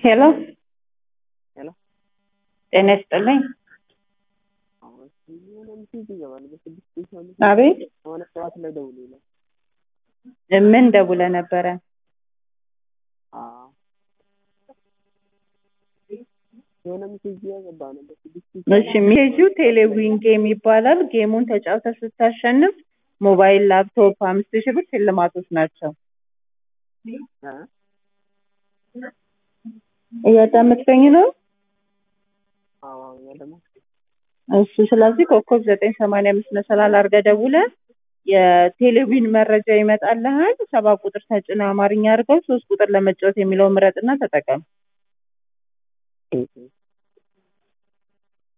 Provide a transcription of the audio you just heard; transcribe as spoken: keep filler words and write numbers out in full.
ሄሎ ሄሎ ጤና ይስጥልኝ። አሁን የሆነ ሚሴጅ ይገባል በስድስት ሺህ አቤት የሆነ ሰዓት ላይ ደውሎ ይላል። ምን ደውለህ ነበረ? አዎ የሆነ ሚሴጅ ያገባ ነው በስድስት ሺህ እሺ ሜሴጁ ቴሌዊን ጌም ይባላል። ጌሙን ተጫውተህ ስታሸንፍ ሞባይል፣ ላፕቶፕ አምስት ሺህ ብር ሽልማቶች ናቸው። እ እያዳመጥከኝ ነው? አዎ ያ ደግሞ እሺ ስለዚህ ኮከብ ዘጠኝ ሰማንያ አምስት መሰላል አድርገህ ደውለህ የቴሌቪዥን መረጃ ይመጣልሃል። ሰባት ቁጥር ተጭነህ አማርኛ አድርገው ሶስት ቁጥር ለመጫወት የሚለውን ምረጥና ተጠቀም።